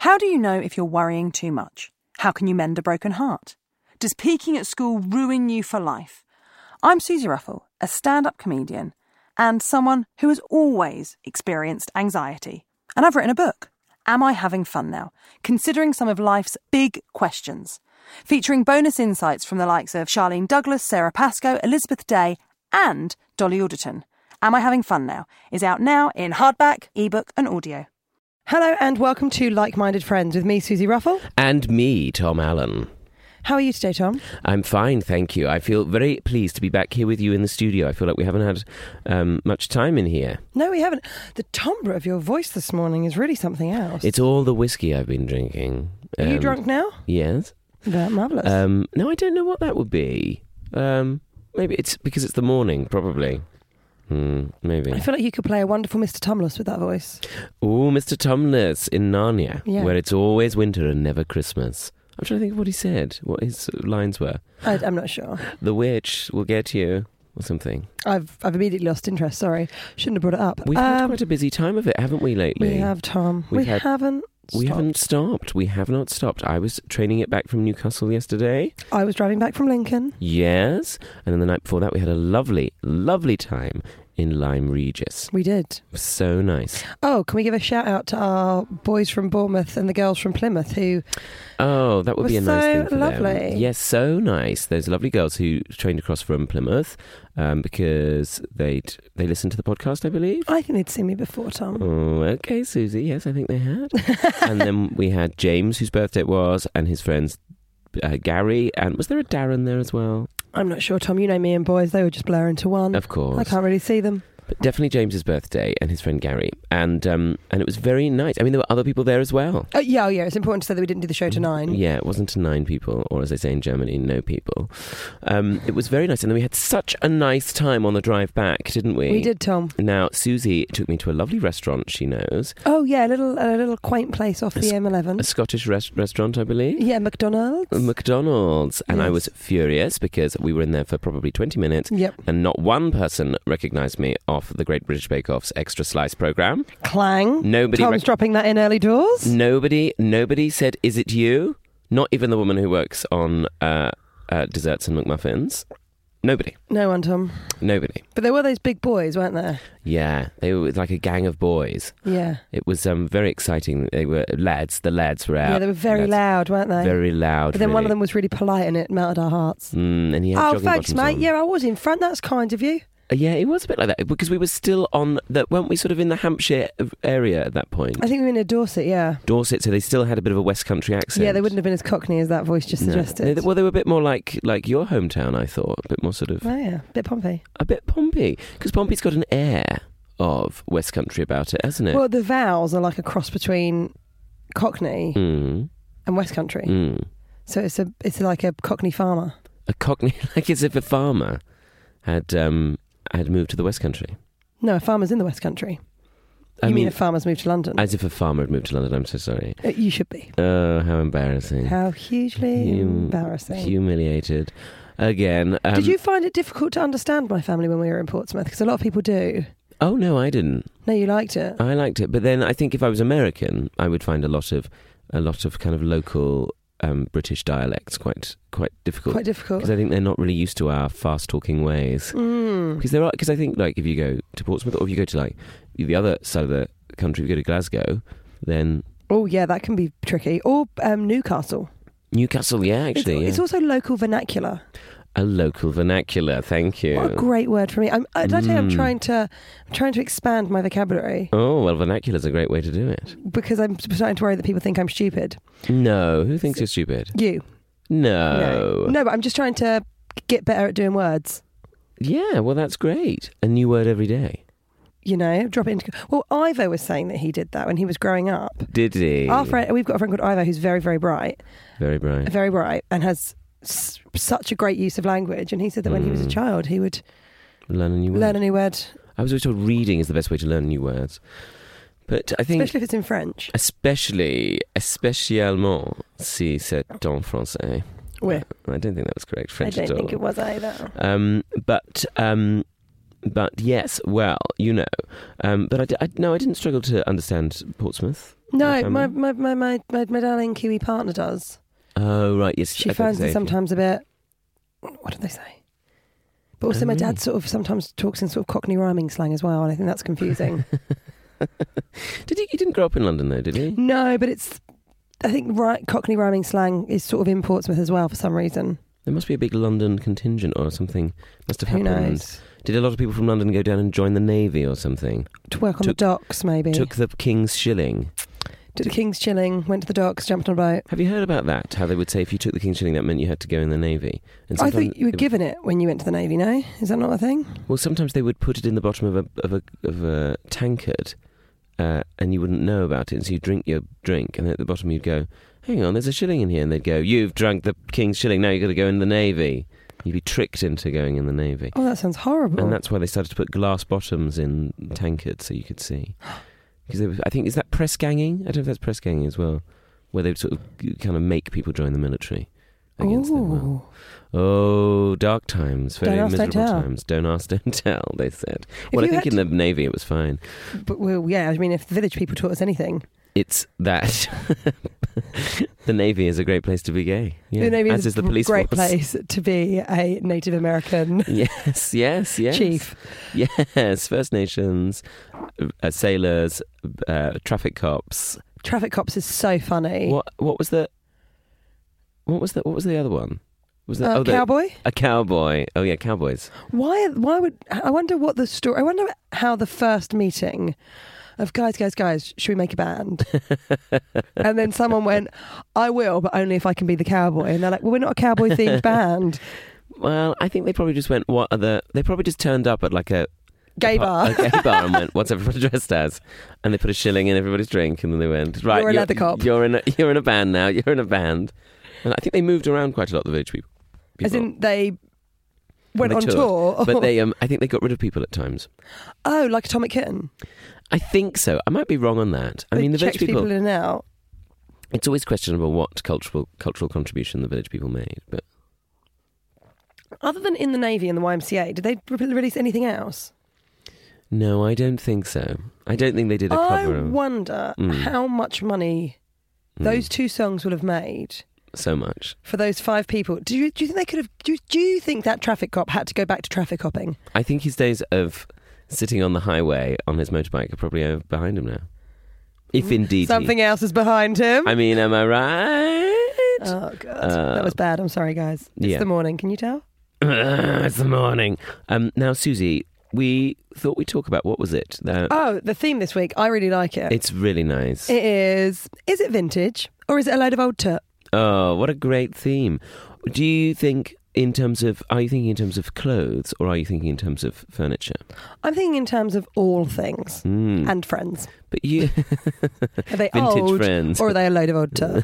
How do you know if you're worrying too much? How can you mend a broken heart? Does peaking at school ruin you for life? I'm Susie Ruffle, a stand-up comedian and someone who has always experienced anxiety. And I've written a book, Am I Having Fun Now? Considering some of life's big questions. Featuring bonus insights from the likes of Charlene Douglas, Sarah Pascoe, Elizabeth Day and Dolly Alderton. Am I Having Fun Now? Is out now in hardback, ebook and audio. Hello and welcome to Like-Minded Friends with me, Susie Ruffle. And me, Tom Allen. How are you today, Tom? I'm fine, thank you. I feel very pleased to be back here with you in the studio. I feel like we haven't had much time in here. No, we haven't. The timbre of your voice this morning is really something else. It's all the whiskey I've been drinking. Are you drunk now? Yes. Marvellous. No, I don't know what that would be. Maybe it's because it's the morning, probably. Maybe. I feel like you could play a wonderful Mr. Tumless with that voice. Oh, Mr. Tumless in Narnia, Yeah. where it's always winter and never Christmas. I'm trying to think of what he said, what his lines were. I'm not sure. The witch will get you, or something. I've immediately lost interest, sorry. Shouldn't have brought it up. We've had quite a busy time of it, haven't we, lately? We have, Tom. We haven't stopped. We have not stopped. I was training it back from Newcastle yesterday. I was driving back from Lincoln. Yes. And then the night before that, we had a lovely, lovely time in Lyme Regis. We did. It was so nice. Oh, can we give a shout out to our boys from Bournemouth and the girls from Plymouth who... Oh, that would be a nice thing for lovely. them. Yes, so nice. Those lovely girls who trained across from Plymouth because they listened to the podcast, I believe. I think they'd seen me before, Tom. Oh, okay, Susie. Yes, I think they had. And then we had James, whose birthday it was, and his friends Gary. And was there a Darren there as well? I'm not sure, Tom. You know me and boys. They would just blur into one. Of course. I can't really see them. But definitely James's birthday and his friend Gary. And it was very nice. I mean, there were other people there as well. Yeah. It's important to say that we didn't do the show to 9. Yeah, it wasn't to 9 people, or as they say in Germany, no people. It was very nice. And then we had such a nice time on the drive back, didn't we? We did, Tom. Now, Susie took me to a lovely restaurant she knows. Oh, yeah, a little quaint place off the M11. A Scottish restaurant, I believe. Yeah, McDonald's. McDonald's. And yes. I was furious because we were in there for probably 20 minutes. Yep. And not one person recognised me off the Great British Bake Off's Extra Slice programme. Clang. Nobody. Tom's dropping that in early doors. Nobody said, "Is it you?" Not even the woman who works on desserts and McMuffins. Nobody. No one, Tom. Nobody. But there were those big boys, weren't there? Yeah, they were like a gang of boys. Yeah. It was very exciting. They were lads. The lads were out. Yeah, they were very loud, weren't they? Very loud. But then really. One of them was really polite and it melted our hearts. And he had Oh, jogging thanks, bottoms mate. on. Yeah, I was in front. That's kind of you. Yeah, it was a bit like that because we were still on that. Weren't we sort of in the Hampshire area at that point? I think we were in Dorset, yeah. Dorset, so they still had a bit of a West Country accent. Yeah, they wouldn't have been as cockney as that voice just suggested. Well, they were a bit more like your hometown, I thought. A bit more sort of... Oh, yeah. A bit Pompey. A bit Pompey. Because Pompey's got an air of West Country about it, hasn't it? Well, the vowels are like a cross between Cockney and West Country. So it's like a Cockney farmer. A Cockney, like as if a farmer had moved to the West Country. No, a farmer's in the West Country. You mean a farmer's moved to London? As if a farmer had moved to London, I'm so sorry. You should be. Oh, how embarrassing. How hugely embarrassing. Humiliated. Again. Did you find it difficult to understand my family when we were in Portsmouth? Because a lot of people do. Oh, no, I didn't. No, you liked it. I liked it. But then I think if I was American, I would find a lot of kind of local British dialects quite difficult. Quite difficult. Because I think they're not really used to our fast-talking ways. Because I think, like, if you go to Portsmouth or if you go to, like, the other side of the country, if you go to Glasgow, then... Oh, yeah, that can be tricky. Or Newcastle. Newcastle, yeah, actually. It's also local vernacular. A local vernacular, thank you. What a great word for me. I'm trying to expand my vocabulary. Oh, well, vernacular's a great way to do it. Because I'm starting to worry that people think I'm stupid. No, who thinks you're stupid? You. No. No, but I'm just trying to get better at doing words. Yeah, well, that's great. A new word every day. You know, drop it into... Well, Ivo was saying that he did that when he was growing up. Did he? We've got a friend called Ivo who's very, very bright. Very bright. Very bright, and has such a great use of language. And he said that when he was a child, he would learn a new word. I was always told reading is the best way to learn new words. But I think... Especially if it's in French. Spécialement, si c'est en français. Ouais. I don't think that was correct. French I don't at all. think it was either. But yes, well, but I didn't struggle to understand Portsmouth. No, my darling Kiwi partner does. Oh, right, yes. She finds it sometimes a bit, what do they say? But also my dad sort of sometimes talks in sort of Cockney rhyming slang as well, and I think that's confusing. He didn't grow up in London though, did he? No, but I think Cockney rhyming slang is sort of in Portsmouth as well for some reason. There must be a big London contingent or something. Must have happened. Who knows? Did a lot of people from London go down and join the Navy or something? To work on the docks, maybe. Took the King's Shilling. Did the King's Shilling, went to the docks, jumped on a boat. Have you heard about that? How they would say if you took the King's Shilling, that meant you had to go in the Navy. And I thought you were given it when you went to the Navy, no? Is that not a thing? Well, sometimes they would put it in the bottom of a tankard, and you wouldn't know about it. And so you'd drink your drink, and then at the bottom you'd go, hang on, there's a shilling in here. And they'd go, you've drunk the King's Shilling, now you've got to go in the Navy. You'd be tricked into going in the Navy. Oh, that sounds horrible. And that's why they started to put glass bottoms in tankards so you could see. Because I think, is that press ganging? I don't know if that's press ganging as well, where they sort of kind of make people join the military against their will. Oh, dark times, very miserable times. Don't ask, don't tell, they said. Well, I think in the Navy it was fine. But, well, yeah, I mean, if the village people taught us anything... It's that the Navy is a great place to be gay. Yeah. The Navy is a the police great force. place to be a Native American yes. chief. Yes, First Nations, sailors, traffic cops. Traffic cops is so funny. What was the other one? Was that cowboy? A cowboy. Oh yeah, cowboys. Why would I wonder what the story? I wonder how the first meeting of guys, should we make a band? And then someone went, I will, but only if I can be the cowboy. And they're like, well, we're not a cowboy themed band. Well, I think they probably just went, they probably just turned up at like a gay bar and went, what's everybody dressed as? And they put a shilling in everybody's drink, and then they went, right, you're a leather cop. You're in a band now. You're in a band. And I think they moved around quite a lot, the village people. As in they went on tour? But they, I think they got rid of people at times. Oh, like Atomic Kitten? I think so. I might be wrong on that. I mean, the village people in and out. It's always questionable what cultural contribution the village people made. But other than in the Navy and the YMCA, did they release anything else? No, I don't think so. I don't think they did a cover. I wonder how much money those two songs would have made. So much for those 5 people. Do you think they could have? Do you think that traffic cop had to go back to traffic copping? I think his days of sitting on the highway on his motorbike are probably behind him now. If indeed something else is behind him. I mean, am I right? Oh God, that was bad. I'm sorry, guys. It's the morning. Can you tell? It's the morning. Now, Susie, we thought we'd talk about, what was it? The theme this week. I really like it. It's really nice. It is. Is it vintage or is it a load of old tut? Oh, what a great theme. Do you think are you thinking in terms of clothes, or are you thinking in terms of furniture? I'm thinking in terms of all things and friends. But you... Are they vintage old friends. or are they a load of old tut?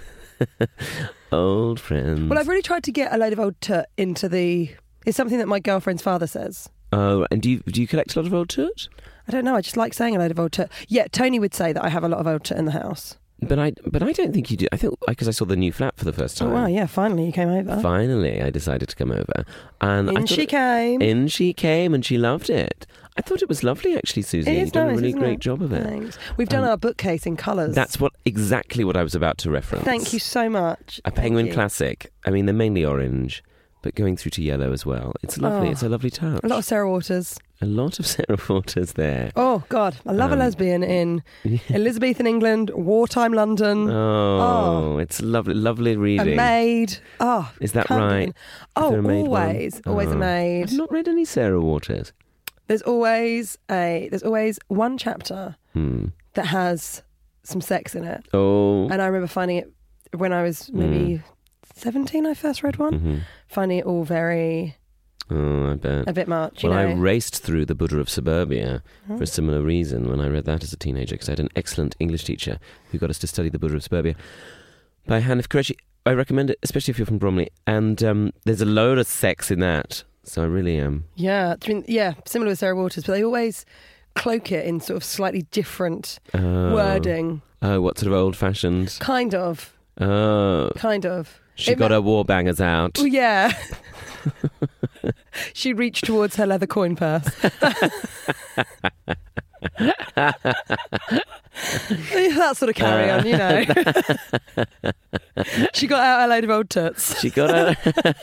Old friends. Well, I've really tried to get a load of old tut into it's something that my girlfriend's father says. Oh, and do you collect a lot of old tut? I don't know, I just like saying a load of old tut. Yeah, Tony would say that I have a lot of old tut in the house. But I don't think you do. I think because I saw the new flat for the first time. Oh wow! Yeah, finally you came over. Finally, I decided to come over, and In she came, and she loved it. I thought it was lovely, actually, Susie. You've done a really great job of it. Thanks. We've done our bookcase in colours. That's exactly what I was about to reference. Thank you so much. A Penguin Classic. I mean, they're mainly orange, but going through to yellow as well. It's lovely. It's a lovely touch. A lot of Sarah Waters. A lot of Sarah Waters there. Oh, God. I love a lesbian in Elizabethan England, wartime London. Oh, it's lovely, lovely reading. A maid. Oh, is that right? Oh, always. Always a maid. I've not read any Sarah Waters. There's always one chapter that has some sex in it. Oh. And I remember finding it when I was maybe 17, I first read one. Finding it all very... Oh, I bet. A bit much, I raced through The Buddha of Suburbia for a similar reason when I read that as a teenager, because I had an excellent English teacher who got us to study The Buddha of Suburbia by Hanif Qureshi. I recommend it, especially if you're from Bromley. And there's a load of sex in that, so I really am. Yeah, similar with Sarah Waters, but they always cloak it in sort of slightly different wording. Oh, what sort of old-fashioned? Kind of. Oh. Kind of. She got her war bangers out. Yeah. She reached towards her leather coin purse. That sort of carry on, you know. She got out a load of old toots. She got out.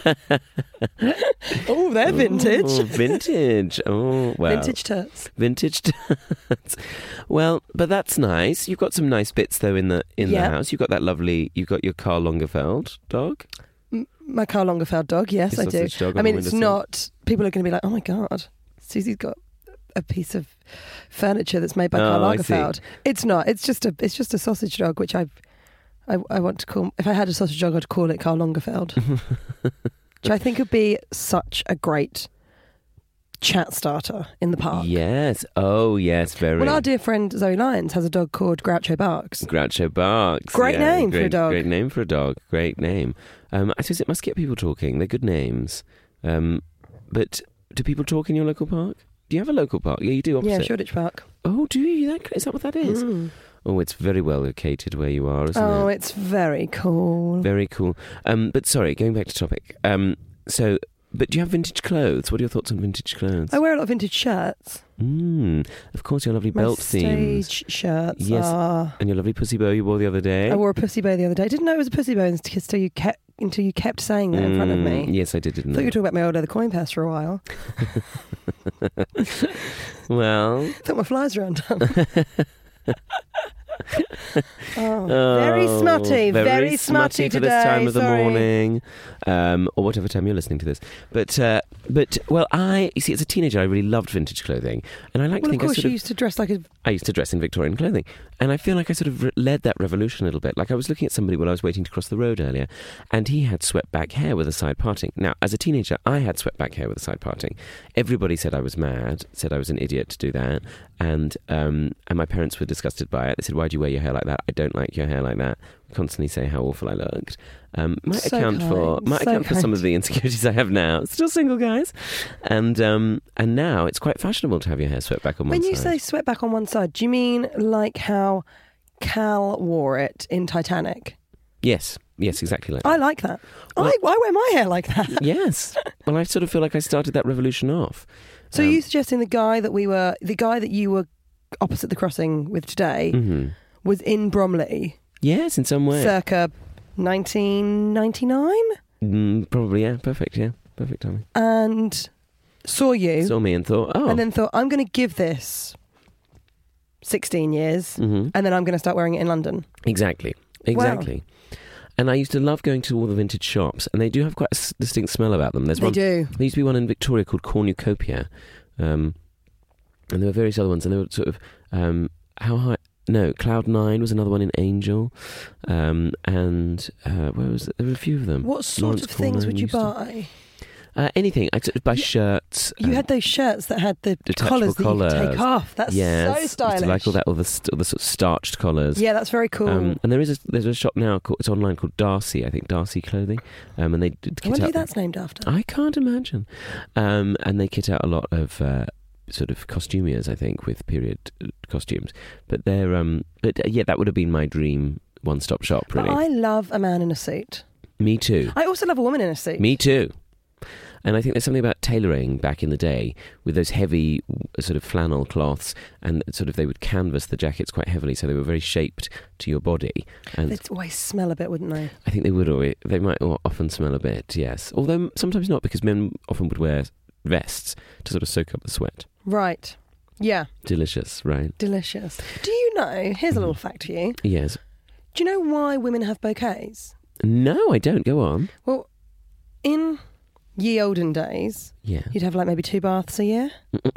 Oh, they're vintage. Oh, vintage. Oh, well. Vintage toots. Vintage toots. Well, but that's nice. You've got some nice bits though in the house. You've got that lovely. You've got your Karl Lagerfeld dog. My Karl Lagerfeld dog. Yes, Your I do. sausage dog on I mean, the it's windowsill. not. People are going to be like, "Oh my god, Susie's got a piece of furniture that's made by Karl I see. Lagerfeld." It's not. It's just a sausage dog, which I want to call. If I had a sausage dog, I'd call it Karl Lagerfeld, which I think would be such a great chat starter in the park. Yes. Oh, yes. Very. Well, our dear friend Zoe Lyons has a dog called Groucho Barks. Groucho Barks. Great name for a dog. Great name for a dog. Great name. I suppose it must get people talking. They're good names. But do people talk in your local park? Do you have a local park? Yeah, you do. Opposite. Yeah, Shoreditch Park. Oh, do you? Is that what that is? Mm. Oh, it's very well located where you are, isn't Oh, it? it's very cool. Very cool. But sorry, going back to topic. But do you have vintage clothes? What are your thoughts on vintage clothes? I wear a lot of vintage shirts. Of course, your lovely My belt themes. stage shirts Yes. are... And your lovely pussy bow you wore the other day. I wore a pussy bow the other day. I didn't know it was a pussy bow until you kept saying that in front of me. Yes, I did, I didn't thought you I? were talking about my old leather coin purse for a while. Well... I thought my flies were undone. Very smutty. Very smutty for today. this time of the Sorry. morning, or whatever time you're listening to this. But well, you see, as a teenager, I really loved vintage clothing, and I like to Well, of think course, you used to dress like a... I used to dress in Victorian clothing, and I feel like I sort of led that revolution a little bit. Like I was looking at somebody while I was waiting to cross the road earlier, and he had swept back hair with a side parting. Now, as a teenager, I had swept back hair with a side parting. Everybody said I was mad, said I was an idiot to do that, and my parents were disgusted by it. They said, "Why do you wear your hair like that? I don't like your hair like that." Constantly say how awful I looked. Might So account kind. for some of the insecurities I have now. Still single, guys, and now it's quite fashionable to have your hair swept back on one When side. you say swept back on one side, do you mean like how Cal wore it in Titanic? Yes, exactly like that. I like that. Well- I wear my hair like that. Yes. Well, I sort of feel like I started that revolution off. So you suggesting the guy that you were opposite the crossing with today Mhm. was in Bromley Yes, in some way. circa 1999 Probably, yeah. Perfect, yeah. Perfect timing. and saw you Saw me and thought, oh. and then thought, I'm going to give this 16 years Mhm. and then I'm going to start wearing it in London. Exactly. And I used to love going to all the vintage shops, and they do have quite a distinct smell about them. There's They one. do. There used to be one in Victoria called Cornucopia, and there were various other ones, and they were sort of how high? No, Cloud 9 was another one in Angel, and where was it? There were a few of them. What sort Lawrence of things Corner would you used to- buy? Anything. I'd sort of buy shirts. You had those shirts that had the detachable collars that you could take collars. off. That's yes, so used stylish. to like all the sort of starched collars. Yeah, that's very cool. And there's a shop now it's online called Darcy, I think, Darcy Clothing, and they did I kit wonder out. who that's named after. I can't imagine. And they kit out a lot of sort of costumiers, I think, with period costumes. But yeah, that would have been my dream one-stop shop, But really. I love a man in a suit. Me too. I also love a woman in a suit. Me too. And I think there's something about tailoring back in the day with those heavy sort of flannel cloths, and sort of they would canvas the jackets quite heavily, so they were very shaped to your body. And They'd always smell a bit, wouldn't they? I think they would always, they might often smell a bit, yes. Although sometimes not, because men often would wear vests to sort of soak up the sweat. Right. Yeah. Delicious, right? Delicious. Do you know, here's a little fact for you. Yes. Do you know why women have bouquets? No, I don't. Go on. Well, in ye olden days, Yeah. you'd have like maybe 2 baths a year.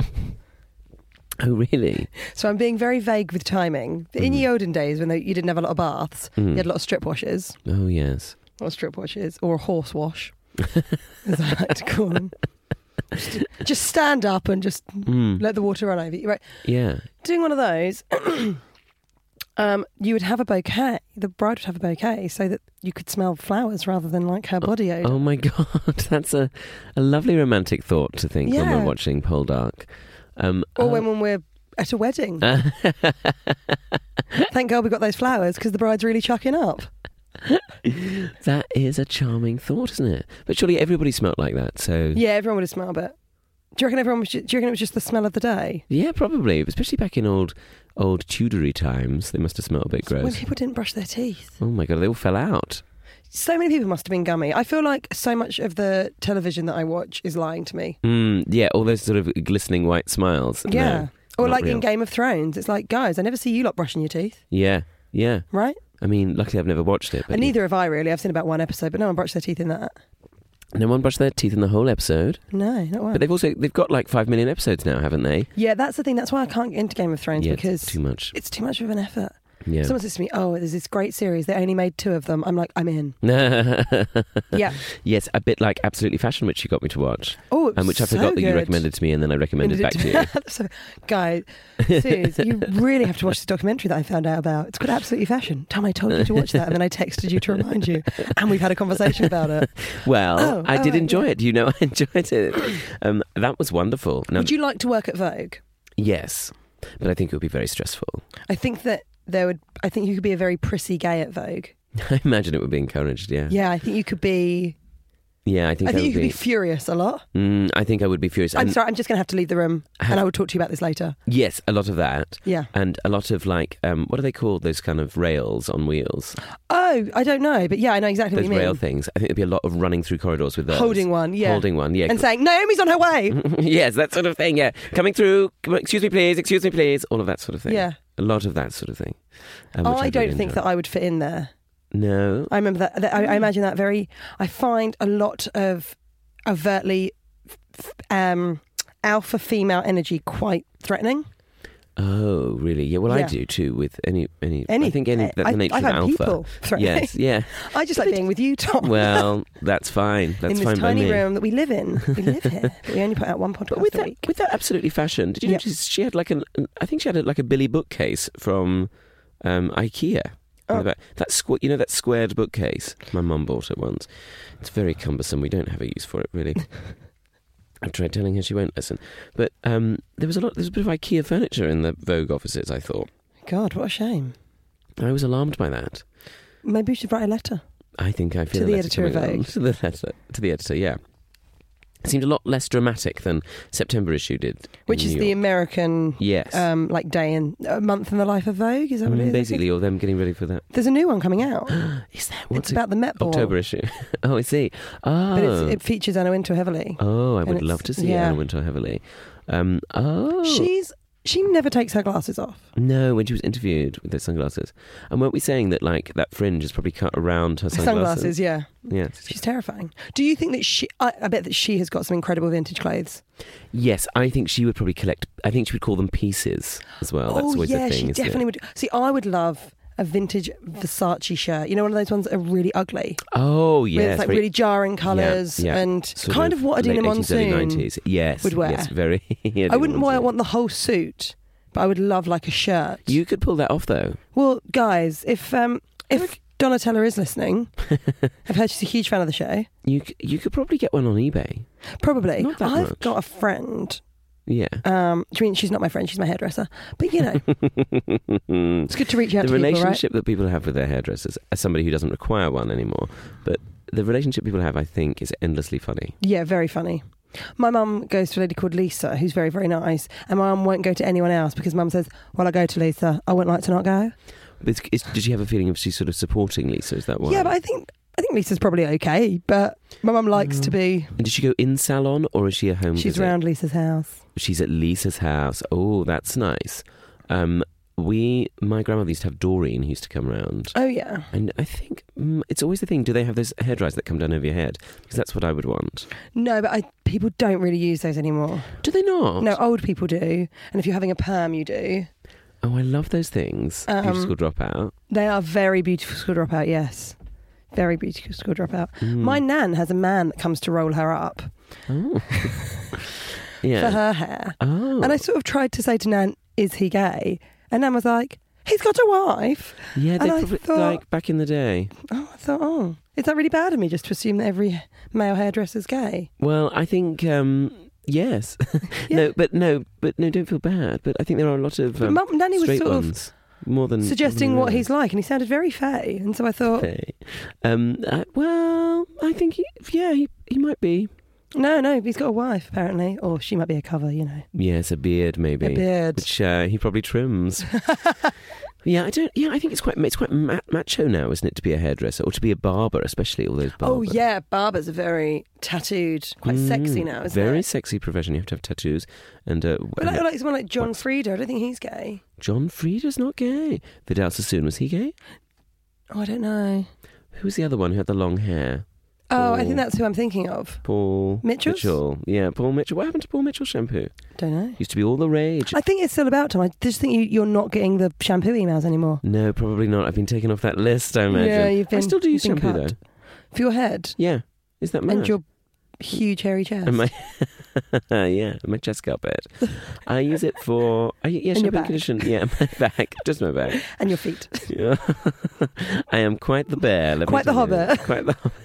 Oh, really? So I'm being very vague with timing. In ye olden days, when you didn't have a lot of baths, you had a lot of strip washes. Oh, yes. Or strip washes. Or a horse wash, as I like to call them. Just stand up and just let the water run over you. Right. Yeah. Doing one of those, you would have a bouquet. The bride would have a bouquet so that you could smell flowers rather than like her body odour. Oh, my God. That's a lovely romantic thought to think when Yeah. we're watching Poldark. Or when we're at a wedding. Thank God we got those flowers because the bride's really chucking up. That is a charming thought, isn't it? But surely everybody smelt like that, so... Yeah, everyone would have smelled it. Do you reckon it was just the smell of the day? Yeah, probably. Especially back in old Tudory times. They must have smelled a bit gross. When people didn't brush their teeth. Oh my God, they all fell out. So many people must have been gummy. I feel like so much of the television that I watch is lying to me. Yeah, all those sort of glistening white smiles. Yeah. No, or not like real. in Game of Thrones. It's like, guys, I never see you lot brushing your teeth. Yeah. Right? I mean, luckily I've never watched it. But And neither have I, really. I've seen about one episode, but no one brushed their teeth in that. No one brushed their teeth in the whole episode. No, not one. But they've got like 5 million episodes now, haven't they? Yeah, that's the thing. That's why I can't get into Game of Thrones, because it's too much. It's too much of an effort. Yeah. Someone says to me, "Oh, there's this great series. They only made 2 of them." I'm like, I'm in. Yeah. Yes, a bit like Absolutely Fashion, which you got me to watch. Oh, it was which I so forgot that you good. recommended to me, and then I recommended back to you. So, guys, Suze, you really have to watch this documentary that I found out about. It's called Absolutely Fashion. Tom, I told you to watch that, and then I texted you to remind you, and we've had a conversation about it. Well, I did right, enjoy yeah. it. You know, I enjoyed it. That was wonderful. Now, Would you like to work at Vogue? Yes, but I think it would be very stressful. I think that I think you could be a very prissy gay at Vogue. I imagine it would be encouraged. Yeah. Yeah, I think you could be. Yeah, I think you would could be furious a lot. I think I would be furious. I'm sorry, I'm just going to have to leave the room, and I will talk to you about this later. Yes, a lot of that. Yeah. And a lot of like, what are they called? Those kind of rails on wheels. Oh, I don't know, but yeah, I know exactly Those what you mean. rail things. I think there'd be a lot of running through corridors with those. Holding one, yeah. Holding one, yeah. And saying, Naomi's on her way. Yes, that sort of thing, yeah. Coming through, excuse me please, all of that sort of thing. Yeah. A lot of that sort of thing. I don't think that I would fit in there. No. I remember that I imagine that very. I find a lot of overtly alpha female energy quite threatening. Oh, really? Yeah, well, I Yeah. do too with any I think that's the nature I of find alpha. people threatening. Yes, yeah. I just like being with you, Tom. Well, that's fine. That's in fine this by tiny me. room that we live in. We live here. But we only put out one podcast But with a that, week. with that Absolutely Fashion, did you Yep. notice she had like I think she had like a Billy bookcase from IKEA. Oh. That that squared bookcase. My mum bought it once. It's very cumbersome. We don't have a use for it really. I've tried telling her, she won't listen. But there was a bit of IKEA furniture in the Vogue offices. I thought. God, what a shame. I was alarmed by that. Maybe we should write a letter. I think I feel To the a letter editor of coming on. Vogue. To the editor, yeah. It seemed a lot less dramatic than September issue did. in Which is New the York. American, Yes. like day and a month in the life of Vogue. Is that what it is? Basically, all them getting ready for that. There's a new one coming out. Is that It's about the Met Ball. October issue? Oh, I see. Oh, But it features Anna Wintour heavily. oh, I and would it's- love to see yeah. Anna Wintour heavily. Oh, She never takes her glasses off. no, when she was interviewed with those sunglasses, and weren't we saying that like that fringe is probably cut around her sunglasses? Yeah. Yeah. She's terrifying. Do you think that I bet that she has got some incredible vintage clothes. Yes, I think she would probably collect. I think she would call them pieces as well. That's always yeah, the thing. she isn't definitely would. See, I would love a vintage Versace shirt. You know, one of those ones that are really ugly. Oh, Where yes. it's like really jarring colours yeah. and Sort kind of what late Adina 80s, early Monsoon 90s. Yes, would wear. Yes, very. I wouldn't want the whole suit, but I would love like a shirt. You could pull that off though. Well, guys, if Donatella is listening, I've heard she's a huge fan of the show. You could probably get one on eBay. Probably. Not that I've much. got a friend. Yeah. Do you mean she's not my friend? She's my hairdresser. But you know, it's good to reach out The to people, right? relationship that people have with their hairdressers, as somebody who doesn't require one anymore, but the relationship people have, I think, is endlessly funny. Yeah, very funny. My mum goes to a lady called Lisa, who's very, very nice, and my mum won't go to anyone else because mum says, well, I go to Lisa. I wouldn't like to not go. But did she have a feeling of she's sort of supporting Lisa? Is that why? Yeah, but I think Lisa's probably okay, but my mum likes to be... And did she go in salon or is she a home She's visit? around Lisa's house. She's at Lisa's house. Oh, that's nice. My grandmother used to have Doreen who used to come around. Oh, yeah. And I think it's always the thing, do they have those hairdryers that come down over your head? Because that's what I would want. No, but people don't really use those anymore. Do they not? No, old people do. And if you're having a perm, you do. Oh, I love those things. Beauty School Dropout. They are very beautiful school dropout, yes. Very beautiful school dropout. Mm. My nan has a man that comes to roll her up Oh. Yeah. for her hair. Oh. And I sort of tried to say to Nan, is he gay? And Nan was like, he's got a wife. Yeah, they and I probably, thought- like back in the day. Oh, I thought, is that really bad of me just to assume that every male hairdresser's gay? Well, I think yes. Yeah. No, don't feel bad. But I think there are a lot of But Nanny was straight sort ones. more than suggesting what he's like, and he sounded very fey, and so I thought, well, I think he might be. No, he's got a wife apparently, or she might be a cover, you know. Yes, a beard maybe. A beard, which he probably trims. I think it's quite macho now, isn't it, to be a hairdresser or to be a barber, especially all those barbers. Oh yeah, barbers are very tattooed, quite sexy now, isn't it? Very sexy profession. You have to have tattoos and. But like someone like John Frieda, I don't think he's gay. John Frieda's not gay. Vidal Sassoon, was he gay? Oh, I don't know. Who was the other one who had the long hair? Oh, I think that's who I'm thinking of. Paul Mitchell. Yeah, Paul Mitchell. What happened to Paul Mitchell shampoo? Don't know. Used to be all the rage. I think it's still about time. I just think you're not getting the shampoo emails anymore. No, probably not. I've been taken off that list, I imagine. Yeah, you've been. I still do use shampoo, cut. though. For your head? Yeah. Is that mad? And your huge hairy chest. And my my chest carpet. I use it for shampoo and condition. Yeah, my back, just my back, and your feet. Yeah. I am quite the bear. Quite the hobbit. Quite the hobbit.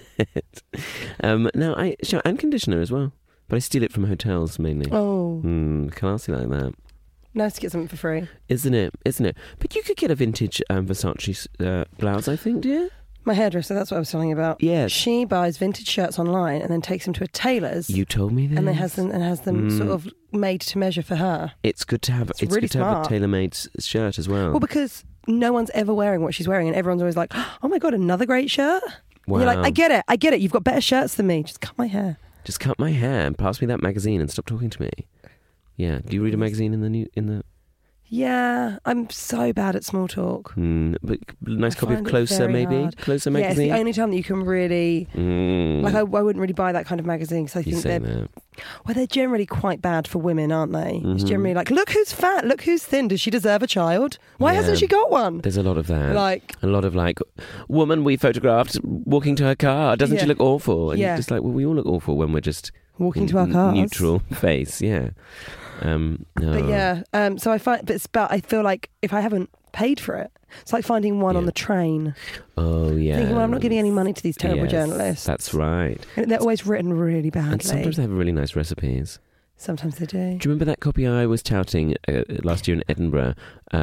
Now I shampoo and conditioner as well, but I steal it from hotels mainly. Oh, classy like that. Nice to get something for free, isn't it? But you could get a vintage Versace blouse, I think, dear. My hairdresser, that's what I was telling you about. Yes. She buys vintage shirts online and then takes them to a tailor's. You told me that. And has them sort of made to measure for her. It's good to have it's really good to have a tailor-made shirt as well. Well, because no one's ever wearing what she's wearing and everyone's always like, oh my God, another great shirt? Wow. And you're like, I get it. You've got better shirts than me. Just cut my hair. Just cut my hair and pass me that magazine and stop talking to me. Yeah. Do you read a magazine in the Yeah, I'm so bad at small talk. But nice copy of Closer, maybe? Hard. Closer magazine? Yeah, it's the only time that you can really... Like, I wouldn't really buy that kind of magazine because I think they're generally quite bad for women, aren't they? Mm-hmm. It's generally like, look who's fat, look who's thin. Does she deserve a child? Why hasn't she got one? There's a lot of that. Like a lot of woman we photographed walking to her car. Doesn't she look awful? And you're just like, well, we all look awful when we're just... walking to our cars. Neutral face, yeah. No. But yeah, so I find, but I feel like if I haven't paid for it, it's like finding one on the train. Oh yeah. Thinking, well, I'm not giving any money to these terrible journalists. That's right. And they're always written really badly. And sometimes they have really nice recipes. Sometimes they do. Do you remember that copy I was touting last year in Edinburgh?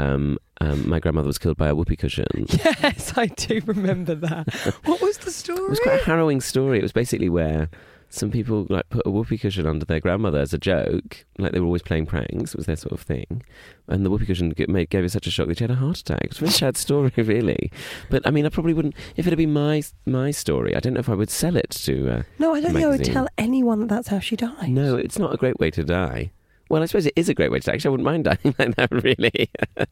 My grandmother was killed by a whoopee cushion. Yes, I do remember that. What was the story? It was quite a harrowing story. It was basically where some people put a whoopee cushion under their grandmother as a joke, like they were always playing pranks. It was their sort of thing, and the whoopee cushion gave her such a shock that she had a heart attack. It's a very sad story, really. But I mean, I probably wouldn't if it had been my story. I don't know if I would sell it to. No, I don't think I would tell anyone that that's how she died. No, it's not a great way to die. Well, I suppose it is a great way to die. Actually, I wouldn't mind dying like that, really.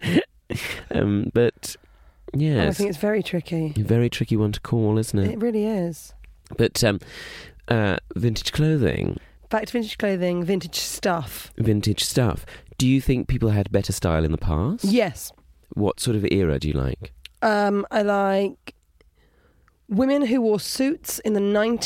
But yes, I think it's very tricky. A very tricky one to call, isn't it? It really is. But vintage clothing. Back to vintage clothing, vintage stuff. Vintage stuff. Do you think people had better style in the past? Yes. What sort of era do you like? I like women who wore suits in the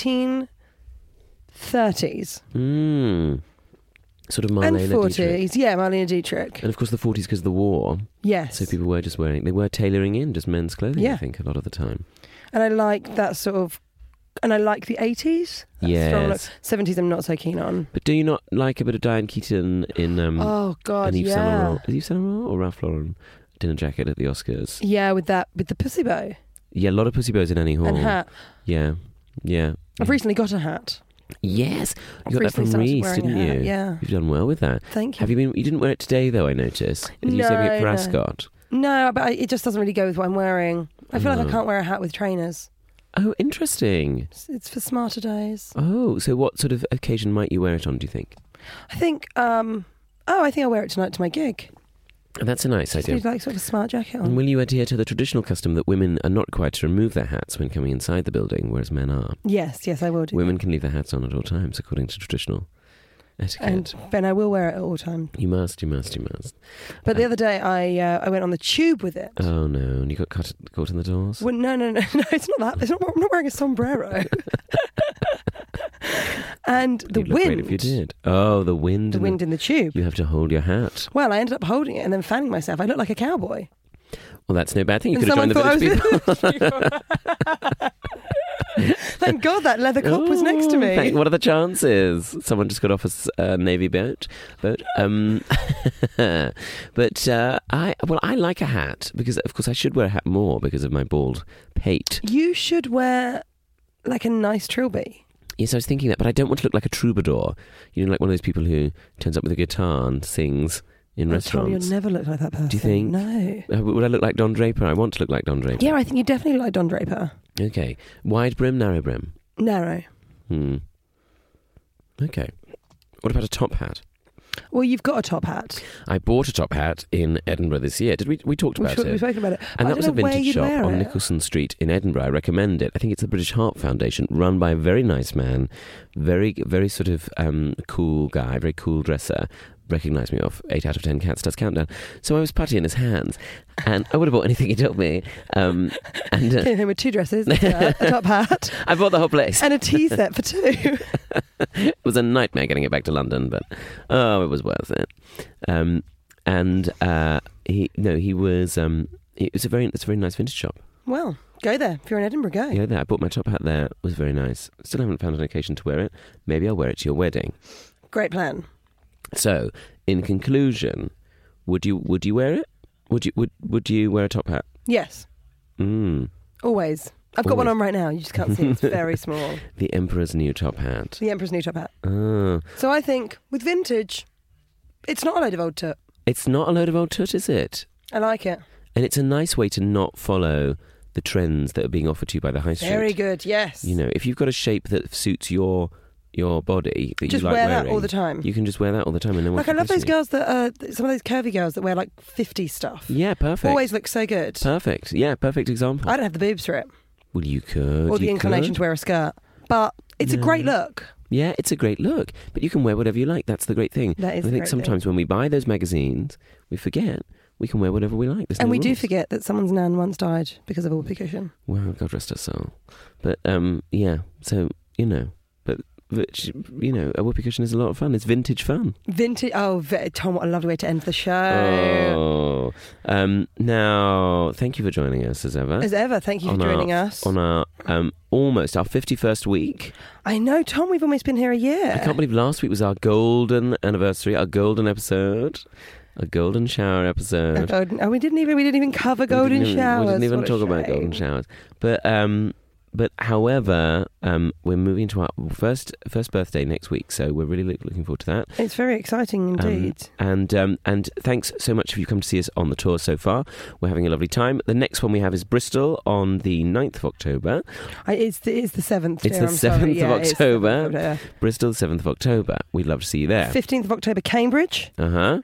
1930s. Sort of Marlene and 40s. Dietrich. Yeah, Marlene Dietrich. And of course the 40s because of the war. Yes. So people were they were tailoring in just men's clothing, I think, a lot of the time. And I like that sort of... And I like the 80s. Yes. 70s I'm not so keen on. But do you not like a bit of Diane Keaton in... oh, God, and Yves Saint Laurent? Is Yves Saint Laurent or Ralph Lauren dinner jacket at the Oscars? Yeah, with the pussy bow. Yeah, a lot of pussy bows in Annie Hall. And hat. Yeah. I've recently got a hat. Yes. You got that from Reese, didn't you? Yeah. You've done well with that. Thank you. You didn't wear it today, though, I noticed. Are you saving it for Ascot? No, but it just doesn't really go with what I'm wearing. I feel like I can't wear a hat with trainers. Oh, interesting. It's for smarter days. Oh, so what sort of occasion might you wear it on, do you think? I think I'll wear it tonight to my gig. That's a nice idea. Just like sort of a smart jacket on. And will you adhere to the traditional custom that women are not required to remove their hats when coming inside the building, whereas men are? Yes, I will do. Women can leave their hats on at all times, according to traditional etiquette. And Ben, I will wear it at all times. You must. But the other day, I went on the tube with it. Oh no! And you got caught in the doors? Well, no, it's not that. I'm not wearing a sombrero. And the You'd look wind. great if you did. Oh, the wind. The wind in the tube. You have to hold your hat. Well, I ended up holding it and then fanning myself. I look like a cowboy. Well, that's no bad thing. You could have joined the village people. Thank God that leather cop was next to me. What are the chances? Someone just got off a navy boat. But I like a hat because, of course, I should wear a hat more because of my bald pate. You should wear like a nice trilby. Yes, I was thinking that, but I don't want to look like a troubadour. You know, like one of those people who turns up with a guitar and sings in restaurants. Tom, you'll never look like that person. Do you think? No. Would I look like Don Draper? I want to look like Don Draper. Yeah, I think you definitely look like Don Draper. Okay. Wide brim, narrow brim? Narrow. Okay. What about a top hat? Well, you've got a top hat. I bought a top hat in Edinburgh this year. Did we talked about it? We've spoken about it. And I that was a don't know where vintage you'd shop wear on it. Nicholson Street in Edinburgh. I recommend it. I think it's the British Heart Foundation, run by a very nice man, very, very sort of cool guy, very cool dresser. Recognised me off 8 out of 10 Cat Stars Countdown. So I was putty in his hands, and I would have bought anything he told me. Came home with 2 dresses, a top hat. I bought the whole place. And a tea set for 2. It was a nightmare getting it back to London, but it was worth it. It's a very nice vintage shop. Well, go there. If you're in Edinburgh, go. Yeah, there. I bought my top hat there. It was very nice. Still haven't found an occasion to wear it. Maybe I'll wear it to your wedding. Great plan. So, in conclusion, would you wear it? Would you wear a top hat? Yes. Always. I've got one on right now. You just can't see it. It's very small. The Emperor's new top hat. The Emperor's new top hat. Oh. So I think with vintage, it's not a load of old tut. It's not a load of old tut, is it? I like it. And it's a nice way to not follow the trends that are being offered to you by the high street. Very good, yes. You know, if you've got a shape that suits your body that just you like wear wearing, that all the time. You can just wear that all the time, and no one like I can love those question you. girls that some of those curvy girls that wear like 50 stuff. Yeah, perfect. Always look so good. Perfect. Yeah, perfect example. I don't have the boobs for it, Well, you could. or the you inclination could. to wear a skirt, but it's a great look. Yeah, it's a great look, but you can wear whatever you like. That's the great thing. That is I the think great sometimes when we buy those magazines, we forget we can wear whatever we like. There's And no we do rules. forget that someone's nan once died because of a whoopee cushion. Well, God rest her soul. But yeah, so a whoopee cushion is a lot of fun. It's vintage fun. Vintage. Oh, Tom, what a lovely way to end the show. Now, thank you for joining us as ever. As ever, thank you for joining us. On our almost our 51st week. I know, Tom, we've almost been here a year. I can't believe last week was our golden anniversary, our golden episode. A golden shower episode. We didn't even cover golden showers. We didn't even What a talk about shame. golden showers. But however, we're moving to our first birthday next week, so we're really looking forward to that. It's very exciting indeed. And thanks so much if you've come to see us on the tour so far. We're having a lovely time. The next one we have is Bristol on the 9th of October. It's the 7th. It's dear, the I'm sorry. 7th of Yeah, it's the 7th October. of October. Bristol, 7th of October. We'd love to see you there. 15th of October, Cambridge. Uh-huh.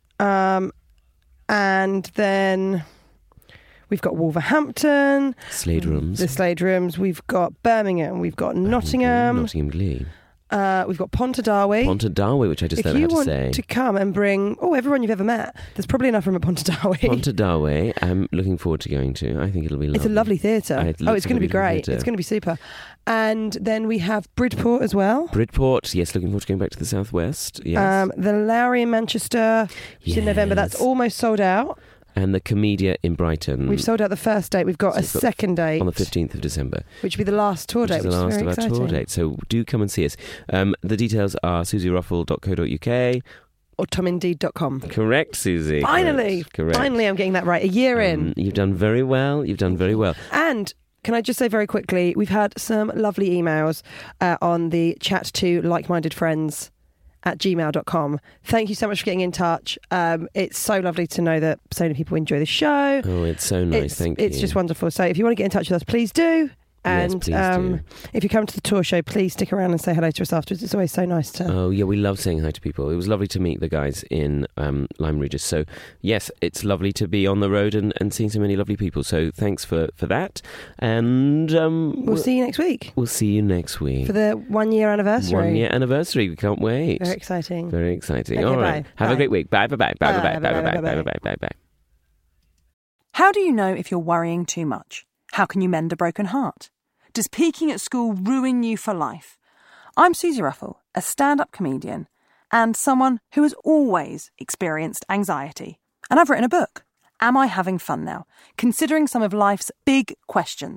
And then we've got Wolverhampton. Slade Rooms. The Slade Rooms. We've got Birmingham. We've got Nottingham. Nottingham Glee. We've got Pontardawe. Pontardawe, which I just If learned you how to want say. to come and bring everyone you've ever met, there's probably enough room at Pontardawe. Pontardawe, I'm looking forward to going to. I think it'll be lovely. It's a lovely theatre. It looks It's like going to be a beautiful great. theatre. It's going to be super. And then we have Bridport as well. Bridport, yes, looking forward to going back to the southwest. Yes. The Lowry in Manchester, which is in November. That's Yes. almost sold out. And the Comedia in Brighton. We've sold out the first date. We've got So a we've got second date on the 15th of December. which will be the last tour date, Which is the last very of our exciting. tour date. So do come and see us. The details are susieruffle.co.uk. Or tomindeed.com. Correct, Susie. Finally. Correct. Finally, I'm getting that right. A year in. You've done very well. You've done very well. And can I just say very quickly, we've had some lovely emails on the chat to like-minded friends at gmail.com. Thank you so much for getting in touch. It's so lovely to know that so many people enjoy the show. Oh, it's so nice. Thank you. It's just wonderful. So if you want to get in touch with us, please do. And please do. if you come to the tour show, please stick around and say hello to us afterwards. It's always so nice to... Oh, yeah, we love saying hi to people. It was lovely to meet the guys in Lyme Regis. So, yes, it's lovely to be on the road and seeing so many lovely people. So, thanks for that. And we'll see you next week. We'll see you next week. For the 1 year anniversary. 1 year anniversary. We can't wait. Very exciting. Very exciting. Okay, All right. bye. Have Bye. a great week. Bye, bye, bye. Bye, bye, bye, bye, bye, bye, bye, bye, bye, bye. How do you know if you're worrying too much? How can you mend a broken heart? Does peaking at school ruin you for life? I'm Susie Ruffle, a stand-up comedian and someone who has always experienced anxiety. And I've written a book, Am I Having Fun Now? Considering some of life's big questions.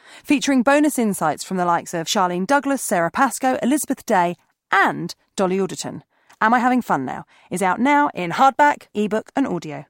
featuring bonus insights from the likes of Charlene Douglas, Sarah Pascoe, Elizabeth Day and Dolly Alderton. Am I Having Fun Now is out now in hardback, ebook and audio.